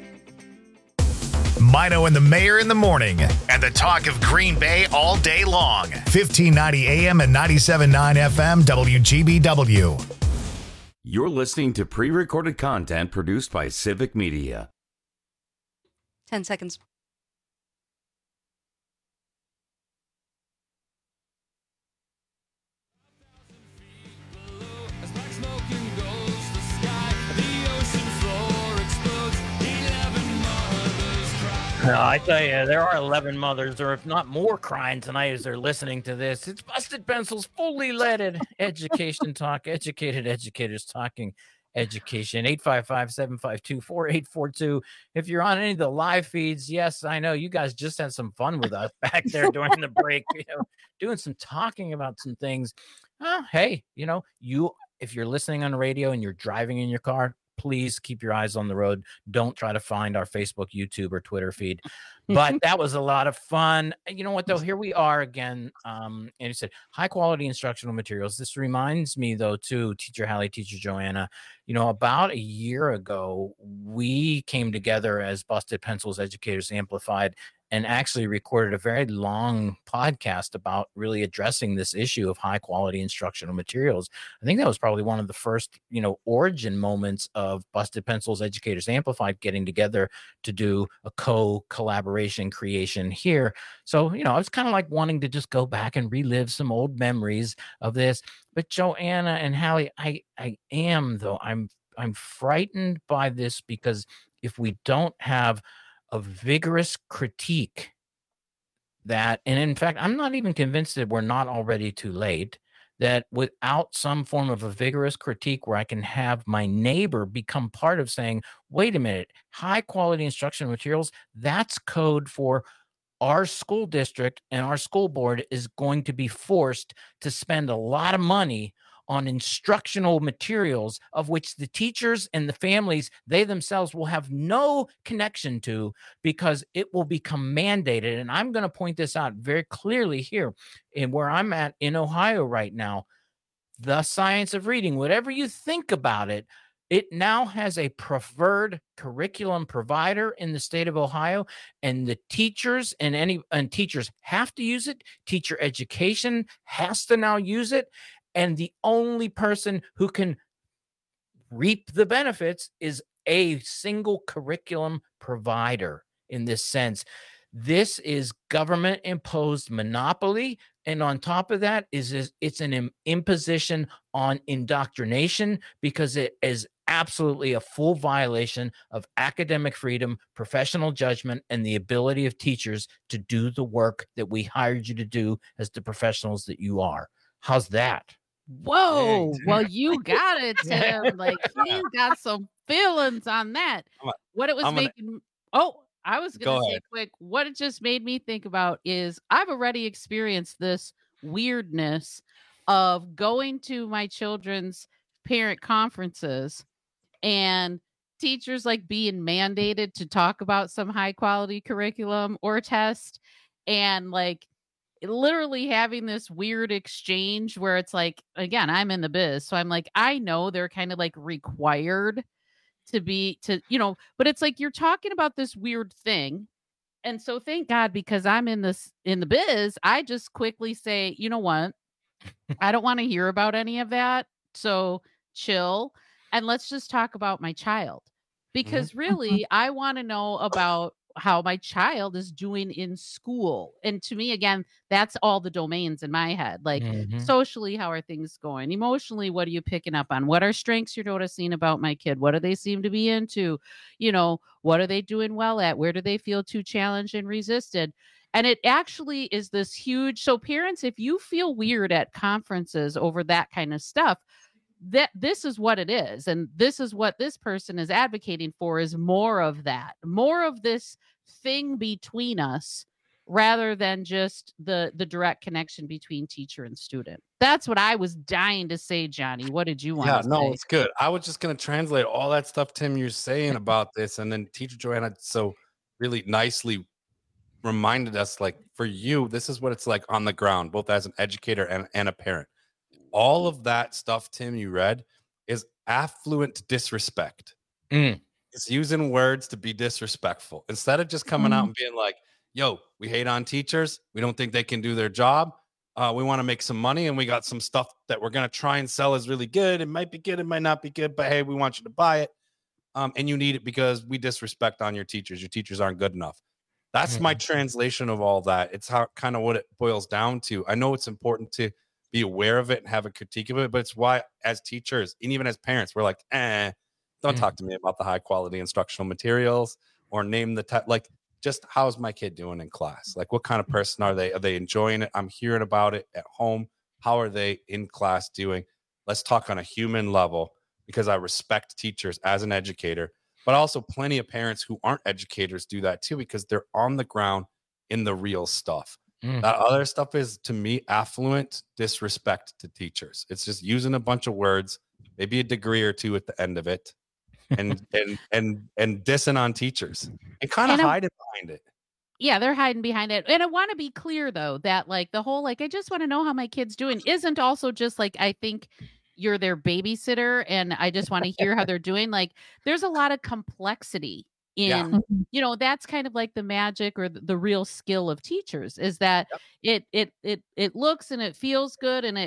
Mino and the Mayor in the morning, and the talk of Green Bay all day long. 1590 AM and 97.9 FM WGBW. You're listening to pre-recorded content produced by Civic Media. 10 seconds. I tell you, there are 11 mothers, or if not more, crying tonight as they're listening to this. It's Busted Pencil's fully leaded education talk. Educated educators talking education. 855-752-4842. If you're on any of the live feeds, yes, I know you guys just had some fun with us back there during the break, doing some talking about some things. Hey, if you're listening on the radio and you're driving in your car, please keep your eyes on the road. Don't try to find our Facebook, YouTube, or Twitter feed. But that was a lot of fun. You know what, though? Here we are again. And he said, high quality instructional materials. This reminds me, though, too, Teacher Hallie, Teacher Joanna, about a year ago, we came together as Busted Pencils Educators Amplified and actually recorded a very long podcast about really addressing this issue of high quality instructional materials. I think that was probably one of the first, origin moments of Busted Pencils Educators Amplified getting together to do a collaboration creation here. So, I was kind of like wanting to just go back and relive some old memories of this. But Joanna and Hallie, I am, though, I'm frightened by this, because if we don't have a vigorous critique that, and in fact, I'm not even convinced that we're not already too late, that without some form of a vigorous critique where I can have my neighbor become part of saying, wait a minute, high quality instructional materials, that's code for our school district, and our school board is going to be forced to spend a lot of money on instructional materials of which the teachers and the families, they themselves will have no connection to, because it will become mandated. And I'm going to point this out very clearly here in where I'm at in Ohio right now. The science of reading, whatever you think about it, it now has a preferred curriculum provider in the state of Ohio, and the teachers and teachers have to use it. Teacher education has to now use it. And the only person who can reap the benefits is a single curriculum provider in this sense. This is government-imposed monopoly. And on top of that, it's an imposition on indoctrination, because it is absolutely a full violation of academic freedom, professional judgment, and the ability of teachers to do the work that we hired you to do as the professionals that you are. How's that? Whoa. Well, you got it, Tim. Like, he's got some feelings on that. What it was making. I was going to say quick, what it just made me think about is I've already experienced this weirdness of going to my children's parent conferences and teachers like being mandated to talk about some high quality curriculum or test, and like literally having this weird exchange where it's like, again, I'm in the biz, so I'm like, I know they're kind of like required but it's like you're talking about this weird thing. And so thank God, because I'm in the biz, I just quickly say, you know what? I don't want to hear about any of that. So chill. And let's just talk about my child, because really I want to know about how my child is doing in school. And to me, again, that's all the domains in my head. Like socially, how are things going? Emotionally, what are you picking up on? What are strengths you're noticing about my kid? What do they seem to be into? What are they doing well at? Where do they feel too challenged and resisted? And it actually is this huge. So parents, if you feel weird at conferences over that kind of stuff, that this is what it is. And this is what this person is advocating for, is more of that, more of this thing between us, rather than just the direct connection between teacher and student. That's what I was dying to say, Johnny. What did you want to say? No, it's good. I was just going to translate all that stuff, Tim, you're saying about this. And then teacher Joanna so really nicely reminded us, like, for you, this is what it's like on the ground, both as an educator and a parent. All of that stuff, Tim, you read is affluent disrespect. It's using words to be disrespectful instead of just coming out and being like, yo, we hate on teachers. We don't think they can do their job. We want to make some money, and we got some stuff that we're going to try and sell as really good. It might be good. It might not be good, but hey, we want you to buy it. And you need it because we disrespect on your teachers. Your teachers aren't good enough. That's my translation of all that. It's how kind of what it boils down to. I know it's important to be aware of it and have a critique of it, but it's why as teachers and even as parents, we're like, don't talk to me about the high quality instructional materials or name the like, just how's my kid doing in class? Like, what kind of person are they? Are they enjoying it? I'm hearing about it at home. How are they in class doing? Let's talk on a human level, because I respect teachers as an educator, but also plenty of parents who aren't educators do that too, because they're on the ground in the real stuff. That other stuff is, to me, affluent disrespect to teachers. It's just using a bunch of words, maybe a degree or two at the end of it, and dissing on teachers and kind of hiding behind it. Yeah, they're hiding behind it. And I want to be clear, though, that like the whole, like, I just want to know how my kid's doing isn't also just like, I think you're their babysitter and I just want to hear how they're doing. Like, there's a lot of complexity in, that's kind of like the magic or the real skill of teachers, is that it looks and it feels good, and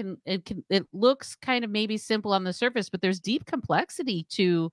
it looks kind of maybe simple on the surface, but there's deep complexity to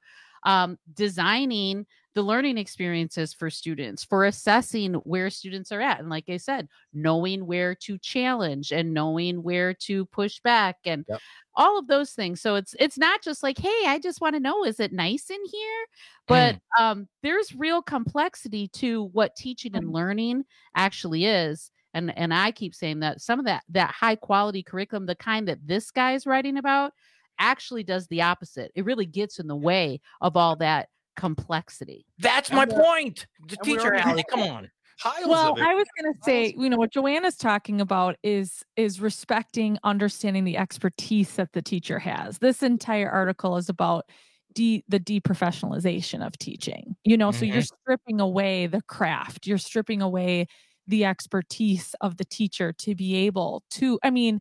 designing the learning experiences for students, for assessing where students are at. And like I said, knowing where to challenge and knowing where to push back and all of those things. So it's not just like, hey, I just want to know, is it nice in here? But there's real complexity to what teaching and learning actually is. And I keep saying that some of that high quality curriculum, the kind that this guy's writing about, actually does the opposite. It really gets in the way of all that complexity. That's my point. The teacher, Allie, come on. Well, I was going to say, what Joanna's talking about is respecting, understanding the expertise that the teacher has. This entire article is about the deprofessionalization of teaching. So you're stripping away the craft. You're stripping away the expertise of the teacher to be able to,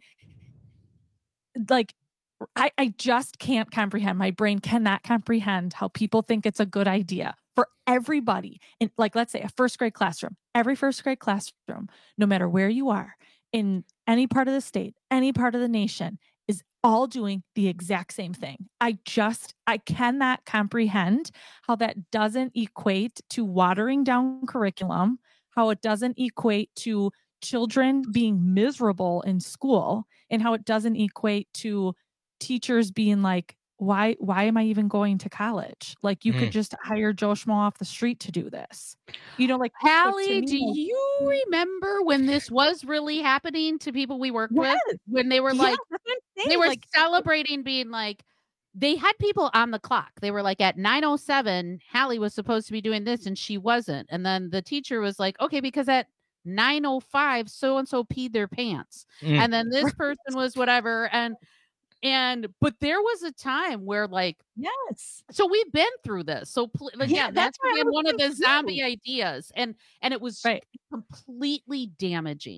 I just can't comprehend. My brain cannot comprehend how people think it's a good idea for everybody. And like, let's say a first grade classroom, every first grade classroom, no matter where you are in any part of the state, any part of the nation, is all doing the exact same thing. I cannot comprehend how that doesn't equate to watering down curriculum, how it doesn't equate to children being miserable in school, and how it doesn't equate to teachers being like, why am I even going to college? Like, you could just hire Joe Schmo off the street to do this. Hallie, do you remember when this was really happening to people we worked with? When they were like, they were celebrating being like, they had people on the clock. They were like, at 9:07, Hallie was supposed to be doing this and she wasn't. And then the teacher was like, okay, because at 9:05, so-and-so peed their pants. And then this person was whatever. But there was a time where so we've been through this. So that's one of the zombie ideas. And it was completely damaging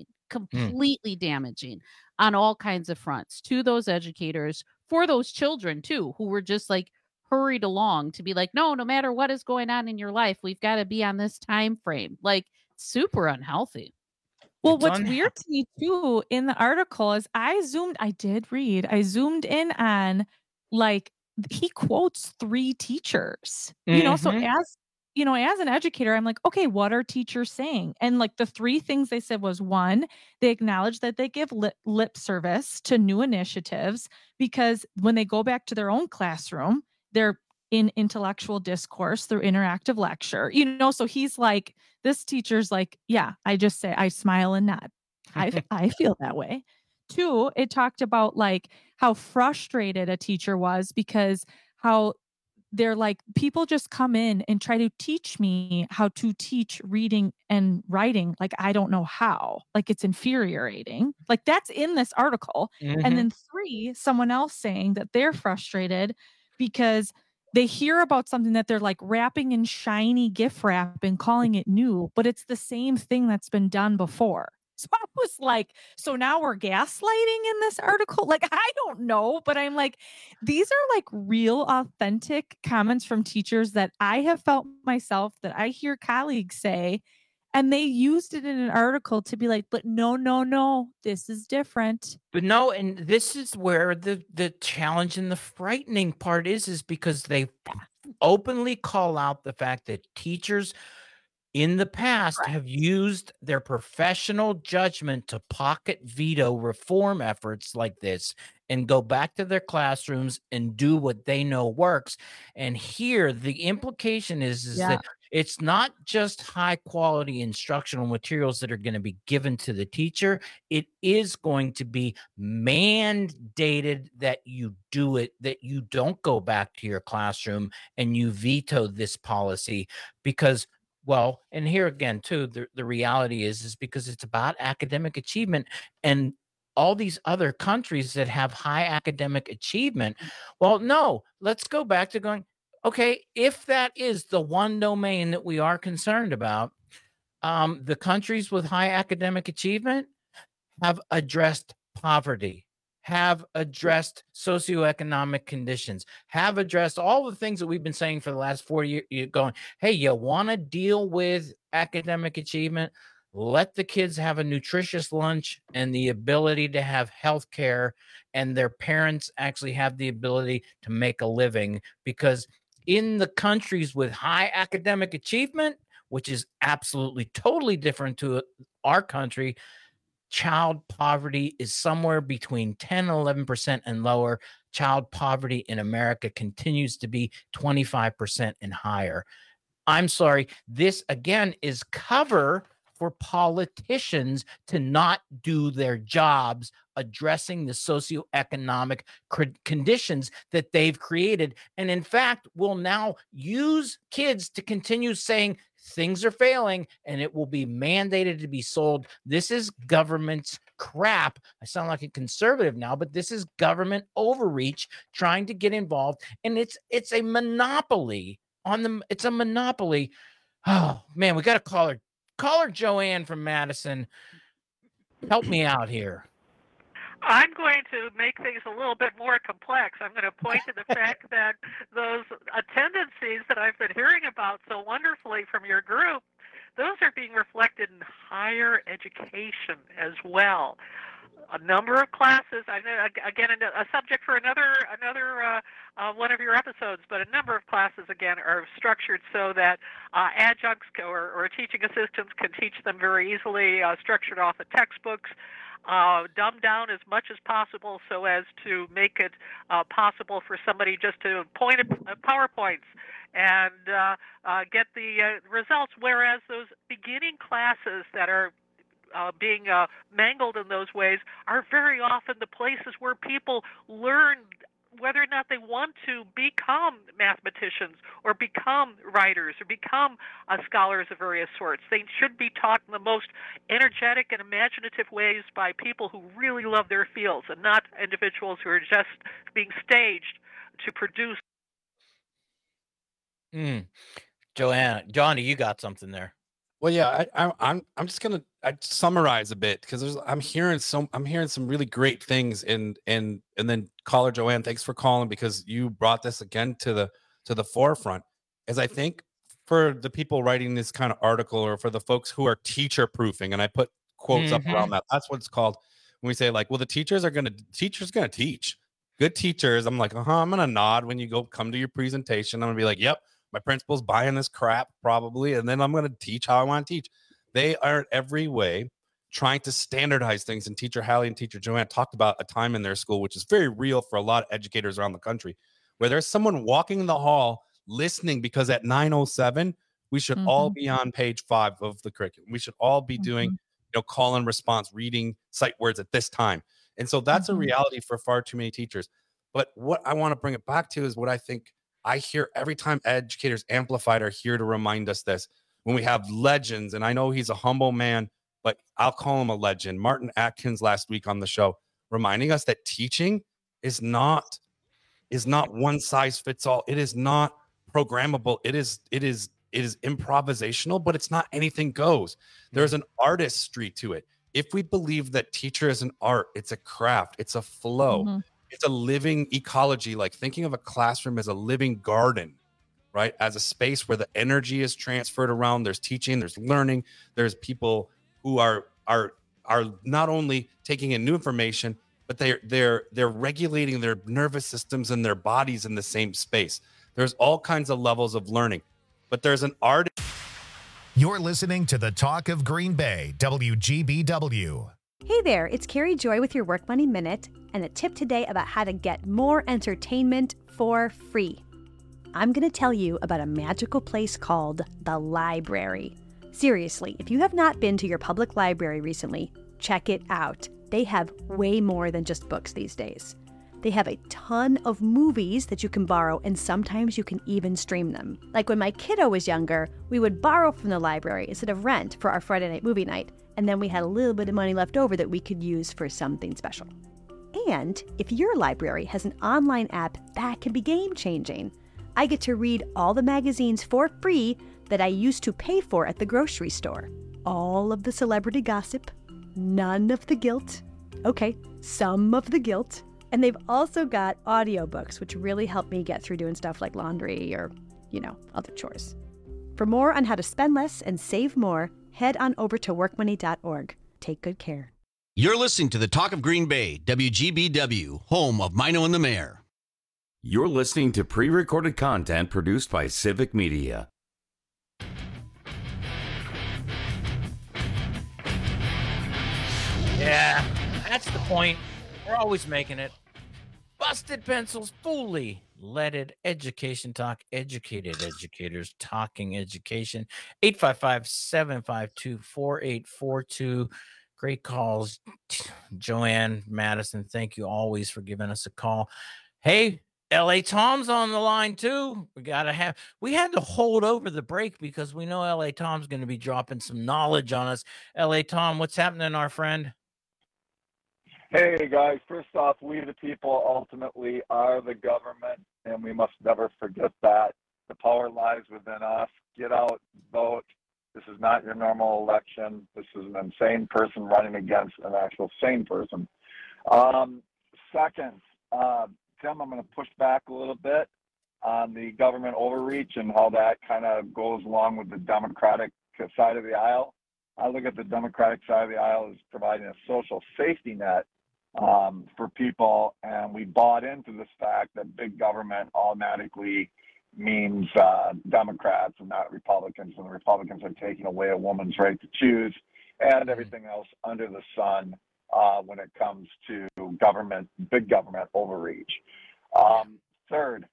on all kinds of fronts to those educators, for those children too, who were just like hurried along to be like, no matter what is going on in your life, we've got to be on this time frame. Like, super unhealthy. Well, what's weird to me too in the article is I zoomed in on, like, he quotes 3 teachers, so as an educator, I'm like, okay, what are teachers saying? And like the 3 things they said was, 1, they acknowledge that they give lip service to new initiatives because when they go back to their own classroom, they're in intellectual discourse through interactive lecture, so he's like, this teacher's like, yeah, I just say, I smile and nod. I feel that way. 2, it talked about like how frustrated a teacher was because how they're like, people just come in and try to teach me how to teach reading and writing. Like, I don't know how. Like, it's infuriating. Like, that's in this article. And then 3, someone else saying that they're frustrated because they hear about something that they're like wrapping in shiny gift wrap and calling it new, but it's the same thing that's been done before. So I was like, so now we're gaslighting in this article? Like, I don't know, but I'm like, these are like real authentic comments from teachers that I have felt myself, that I hear colleagues say, and they used it in an article to be like, but no, this is different. But no, and this is where the challenge and the frightening part is because they openly call out the fact that teachers in the past have used their professional judgment to pocket veto reform efforts like this and go back to their classrooms and do what they know works. And here the implication is that it's not just high quality instructional materials that are going to be given to the teacher. It is going to be mandated that you do it, that you don't go back to your classroom and you veto this policy because, well, and here again, too, the reality is because it's about academic achievement and all these other countries that have high academic achievement. Well, no, let's go back to going, okay, if that is the one domain that we are concerned about, the countries with high academic achievement have addressed poverty, have addressed socioeconomic conditions, have addressed all the things that we've been saying for the last 4 years. You're going, hey, you want to deal with academic achievement? Let the kids have a nutritious lunch and the ability to have health care, and their parents actually have the ability to make a living. Because in the countries with high academic achievement, which is absolutely totally different to our country, child poverty is somewhere between 10 and 11% and lower. Child poverty in America continues to be 25% and higher. I'm sorry. This, again, is cover for politicians to not do their jobs addressing the socioeconomic conditions that they've created. And in fact, will now use kids to continue saying things are failing and it will be mandated to be sold. This is government's crap. I sound like a conservative now, but this is government overreach trying to get involved. And it's a monopoly on them. It's a monopoly. Oh man, we got to call her. Call her Joanne from Madison. Help me out here. I'm going to make things a little bit more complex. I'm going to point to the fact that those tendencies that I've been hearing about so wonderfully from your group, those are being reflected in higher education as well. A number of classes, I know, again, a subject for another one of your episodes, but a number of classes, again, are structured so that adjuncts or teaching assistants can teach them very easily, structured off of textbooks, dumbed down as much as possible so as to make it possible for somebody just to point at PowerPoints and get the results, whereas those beginning classes that are being mangled in those ways are very often the places where people learn whether or not they want to become mathematicians or become writers or become scholars of various sorts. They should be taught in the most energetic and imaginative ways by people who really love their fields and not individuals who are just being staged to produce. Johnny, you got something there. Well, yeah, I'm just gonna summarize a bit because I'm hearing some really great things, and then caller Joanne, thanks for calling because you brought this again to the forefront. As I think for the people writing this kind of article, or for the folks who are teacher proofing, and I put quotes up around that. That's what it's called when we say like, well, the teachers gonna teach. Good teachers, I'm like, I'm gonna nod when you come to your presentation. I'm gonna be like, yep, My principal's buying this crap probably, and then I'm going to teach how I want to teach. They are in every way trying to standardize things. And Teacher Hallie and Teacher Joanne talked about a time in their school, which is very real for a lot of educators around the country, where there's someone walking in the hall listening because at 9:07, we should all be on page 5 of the curriculum. We should all be doing, call and response, reading sight words at this time. And so that's a reality for far too many teachers. But what I want to bring it back to is what I think I hear every time Educators Amplified are here to remind us this. When we have legends, and I know he's a humble man, but I'll call him a legend. Martin Atkins last week on the show, reminding us that teaching is not one size fits all. It is not programmable. It is improvisational, but it's not anything goes. There's an artistry to it. If we believe that teacher is an art, it's a craft, it's a flow, it's a living ecology, like thinking of a classroom as a living garden, right? As a space where the energy is transferred around. There's teaching, there's learning, there's people who are not only taking in new information, but they're regulating their nervous systems and their bodies in the same space. There's all kinds of levels of learning, but there's an art. You're listening to the Talk of Green Bay, WGBW. Hey there, it's Carrie Joy with your Work Money Minute, and a tip today about how to get more entertainment for free. I'm going to tell you about a magical place called the library. Seriously, if you have not been to your public library recently, check it out. They have way more than just books these days. They have a ton of movies that you can borrow, and sometimes you can even stream them. Like when my kiddo was younger, we would borrow from the library instead of rent for our Friday night movie night, and then we had a little bit of money left over that we could use for something special. And if your library has an online app, that can be game-changing. I get to read all the magazines for free that I used to pay for at the grocery store. All of the celebrity gossip, none of the guilt. Okay, some of the guilt. And they've also got audiobooks, which really help me get through doing stuff like laundry or, other chores. For more on how to spend less and save more, head on over to workmoney.org. Take good care. You're listening to the Talk of Green Bay, WGBW, home of Mino and the Mayor. You're listening to pre-recorded content produced by Civic Media. Yeah, that's the point. We're always making it. Busted Pencils, fully leaded education talk, educated educators talking education. 855-752-4842. Great calls. Joanne, Madison, thank you always for giving us a call. Hey, LA Tom's on the line too. We had to hold over the break because we know LA Tom's going to be dropping some knowledge on us. LA Tom, what's happening, our friend? Hey guys, first off, we the people ultimately are the government, and we must never forget that. The power lies within us. Get out, vote. This is not your normal election. This is an insane person running against an actual sane person. Second, Tim, I'm going to push back a little bit on the government overreach and how that kind of goes along with the Democratic side of the aisle. I look at the Democratic side of the aisle as providing a social safety net for people, and we bought into this fact that big government automatically means Democrats and not Republicans, and the Republicans are taking away a woman's right to choose and everything else under the sun when it comes to government, big government overreach. Third,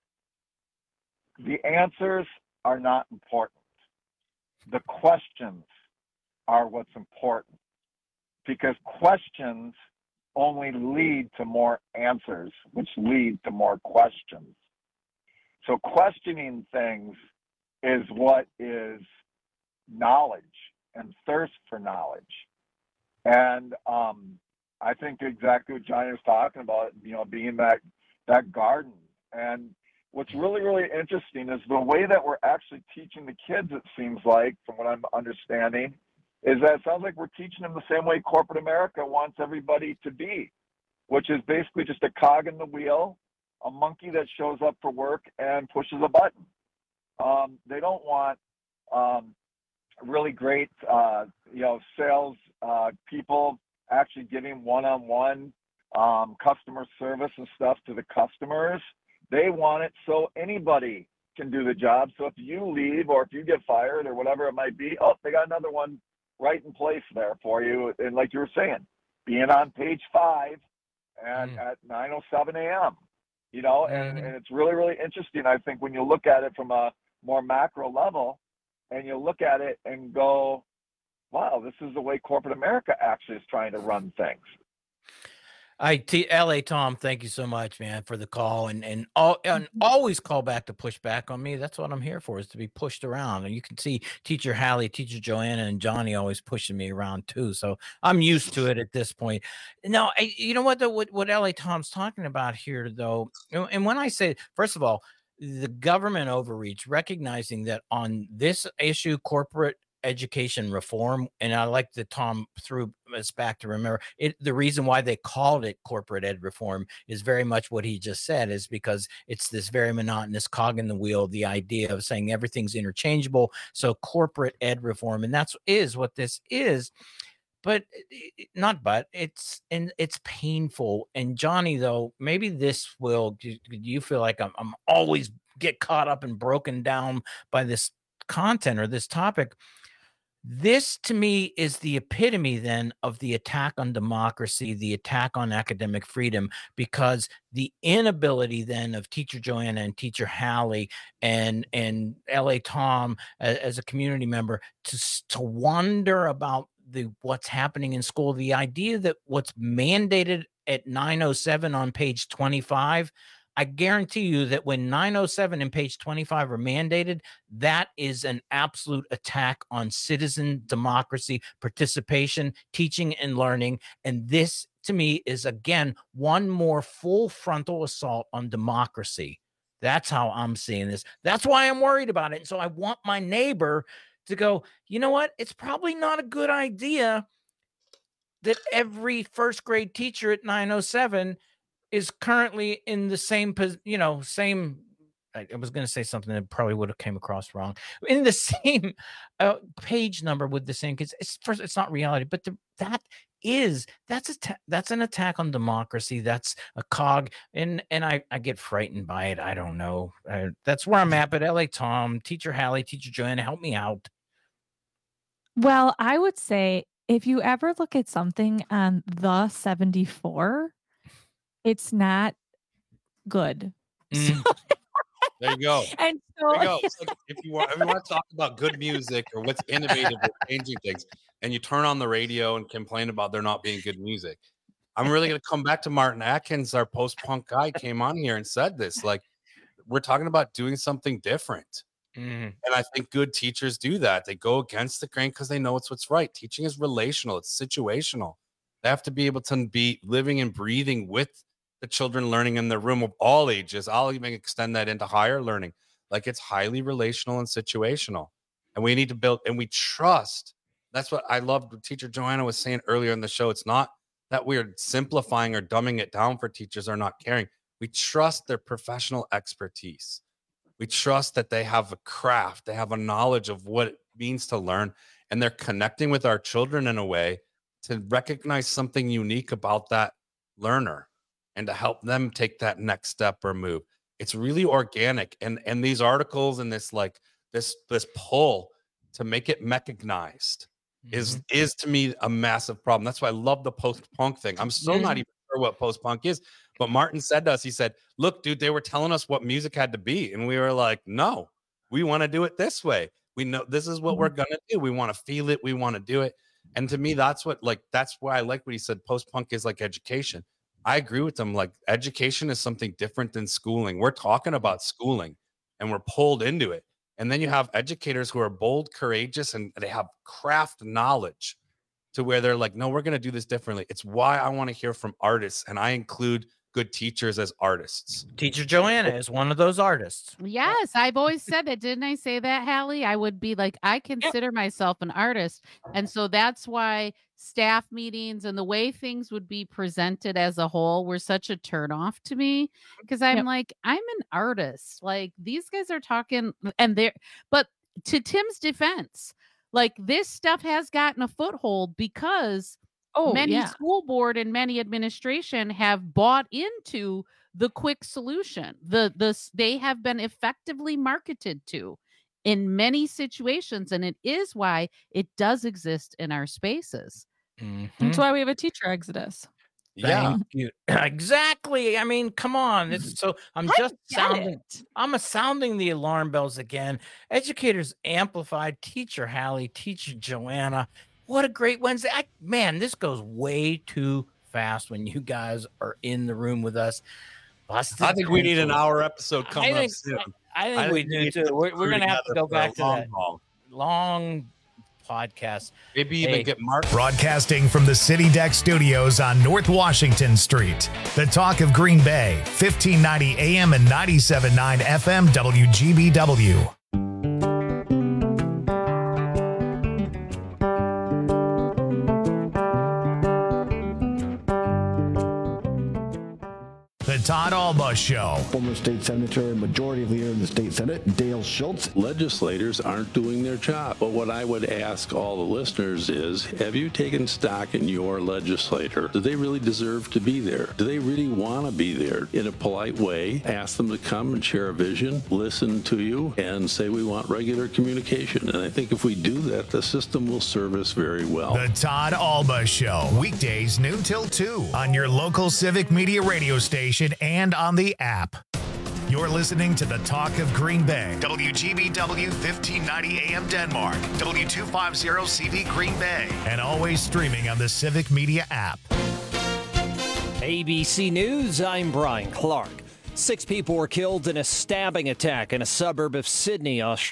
the answers are not important. The questions are what's important, because questions only lead to more answers, which lead to more questions. So questioning things is what is knowledge and thirst for knowledge. And I think exactly what Johnny was talking about, being that garden. And what's really, really interesting is the way that we're actually teaching the kids, it seems like, from what I'm understanding, is that it sounds like we're teaching them the same way corporate America wants everybody to be, which is basically just a cog in the wheel, a monkey that shows up for work and pushes a button. They don't want really great, sales people actually giving one-on-one customer service and stuff to the customers. They want it so anybody can do the job. So if you leave or if you get fired or whatever it might be, they got another one right in place there for you. And like you were saying, being on page 5 and at 9:07 a.m., and it's really, really interesting. I think when you look at it from a more macro level and you look at it and go, wow, this is the way corporate America actually is trying to run things. LA Tom, thank you so much, man, for the call and always call back to push back on me. That's what I'm here for, is to be pushed around. And you can see Teacher Hallie, Teacher Joanna, and Johnny always pushing me around too. So I'm used to it at this point. Now, you know what LA Tom's talking about here, though, and when I say, first of all, the government overreach, recognizing that on this issue, corporate education reform, and I like that Tom threw us back to remember it. The reason why they called it corporate ed reform is very much what he just said, is because it's this very monotonous cog in the wheel, the idea of saying everything's interchangeable. So corporate ed reform, and is what this is. But it's painful. And Johnny, though, maybe this will, do you feel like I'm always get caught up and broken down by this content or this topic? This, to me, is the epitome then of the attack on democracy, the attack on academic freedom, because the inability then of Teacher Joanna and Teacher Hallie and LA Tom as a community member to wonder about what's happening in school, the idea that what's mandated at 9:07 on page 25, I guarantee you that when 9:07 and page 25 are mandated, that is an absolute attack on citizen democracy, participation, teaching and learning. And this, to me, is, again, one more full frontal assault on democracy. That's how I'm seeing this. That's why I'm worried about it. And so I want my neighbor to go, you know what? It's probably not a good idea that every first grade teacher at 9:07 is currently in the same, I was going to say something that probably would have came across wrong, in the same page number with the same kids. It's not reality, but that's an attack on democracy. That's a cog. And I get frightened by it. I don't know. That's where I'm at. But LA Tom, Teacher Hallie, Teacher Joanna, help me out. Well, I would say if you ever look at something on the 74, it's not good. There you go. And so, there you go. So if you want to talk about good music or what's innovative or changing things, and you turn on the radio and complain about there not being good music, I'm really going to come back to Martin Atkins, our post-punk guy, came on here and said this. Like, we're talking about doing something different. And I think good teachers do that. They go against the grain because they know it's what's right. Teaching is relational. It's situational. They have to be able to be living and breathing with the children learning in their room of all ages. I'll even extend that into higher learning. Like, it's highly relational and situational. And we need to build, and we trust. That's what I loved what Teacher Joanna was saying earlier in the show. It's not that we're simplifying or dumbing it down for teachers or not caring. We trust their professional expertise. We trust that they have a craft, they have a knowledge of what it means to learn, and they're connecting with our children in a way to recognize something unique about that learner and to help them take that next step or move. It's really organic. And these articles and this pull to make it mechanized is to me a massive problem. That's why I love the post-punk thing. I'm still not even sure what post-punk is. But Martin said to us, he said, look, dude, they were telling us what music had to be. And we were like, no, we want to do it this way. We know this is what we're going to do. We want to feel it. We want to do it. And to me, that's why I like what he said. Post-punk is like education. I agree with them. Like, education is something different than schooling. We're talking about schooling and we're pulled into it. And then you have educators who are bold, courageous, and they have craft knowledge to where they're like, no, we're going to do this differently. It's why I want to hear from artists. And I include good teachers as artists. Teacher Joanna is one of those artists. Yes, I've always said that. Didn't I say that, Hallie? I would be like, I consider myself an artist. And so that's why staff meetings and the way things would be presented as a whole were such a turnoff to me, because I'm like, I'm an artist. Like, these guys are talking but to Tim's defense, like, this stuff has gotten a foothold because many school board and many administration have bought into the quick solution. They have been effectively marketed to in many situations, and it is why it does exist in our spaces. That's why we have a teacher exodus. Thank you. Exactly. I mean, come on. I'm sounding the alarm bells again. Educators Amplified, Teacher Hallie, Teacher Joanna. What a great Wednesday. Man, this goes way too fast when you guys are in the room with us. I think we need an hour episode coming up soon. I think we do too. We're going to have to go back to that long podcast. Maybe even get Mark. Broadcasting from the City Deck Studios on North Washington Street. The Talk of Green Bay, 1590 AM and 97.9 FM WGBW. The Todd Alba Show. Former state senator and majority leader in the state senate, Dale Schultz. Legislators aren't doing their job. But what I would ask all the listeners is, have you taken stock in your legislator? Do they really deserve to be there? Do they really want to be there? In a polite way, ask them to come and share a vision, listen to you, and say we want regular communication. And I think if we do that, the system will serve us very well. The Todd Alba Show. Weekdays noon till 2 on your local Civic Media radio station and on the app. You're listening to the Talk of Green Bay. WGBW 1590 AM Denmark. W250 CV Green Bay. And always streaming on the Civic Media app. ABC News, I'm Brian Clark. 6 people were killed in a stabbing attack in a suburb of Sydney, Australia.